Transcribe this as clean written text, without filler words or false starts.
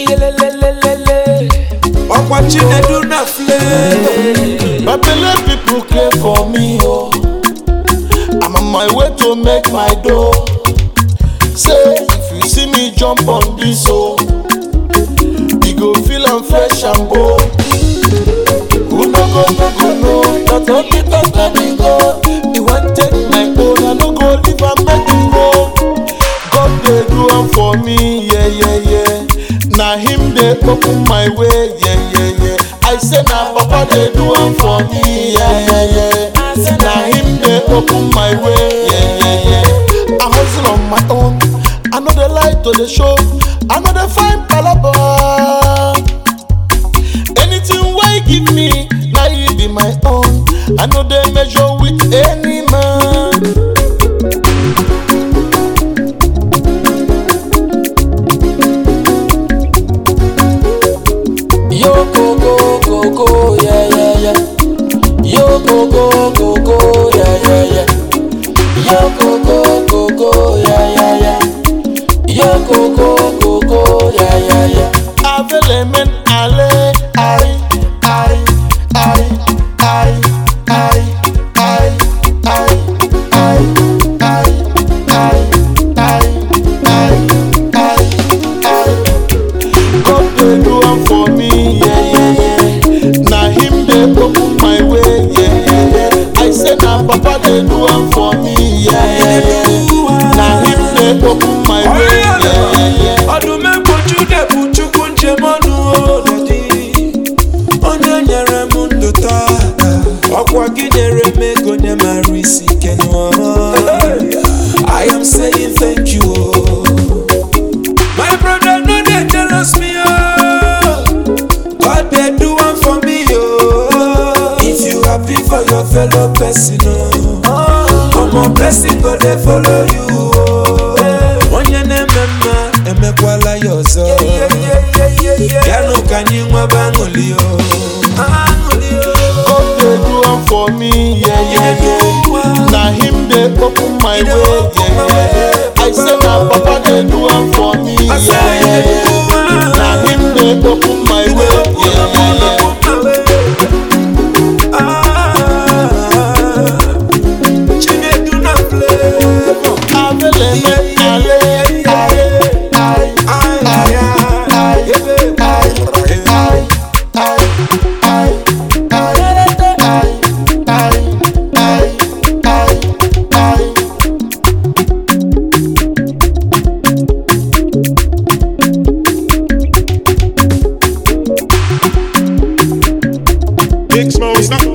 I'm watching they do not flame. My fellow people care for me, oh. I'm on my way to make my dough. Say, if you see me jump on this, oh, you go feel I'm fresh and bold. Who no go, not only cause let me go. You want take my own, I no go leave and make him go. God they do am for me, yeah, yeah, yeah. Now him they open my way, yeah, yeah, yeah. I say now Papa they do am for me, yeah, yeah, yeah. Now him they open my way, yeah, yeah, yeah. I hustle on my own, I know the light to the show, I know the fine palaba. Anything why give me, now you be my own. I know they measure with any man. Yo go, yeah, yeah, yeah. Yo go, yeah, yeah, yeah. Yo go, yeah, yeah, yeah. Yo go, yeah, yeah, yeah. Avelemen ale, I. God they do am for me, yeah, yeah, yeah. Now him they open my way, yeah, yeah, yeah. I say now Papa they do am for me, yeah, yeah, yeah. Now him they open my way, yeah, yeah, yeah. Adume pochu de puchu kunche manu oledi. Onye nyere mundo ta. Okwa gidere mego ne marisi kenwa. I am saying thank you. My brother no they jealous me God they do one for me If you happy for your fellow person my blessing go they follow you One your name emekwala yozo Yano kanyi mwabangulio God they do am for me, yeah, yeah, yeah. Now him they open my way, yeah, yeah. I say now Papa they do am for me, yeah, yeah, yeah. Now him they open my way, yeah, yeah, yeah. Big Smoke, stop.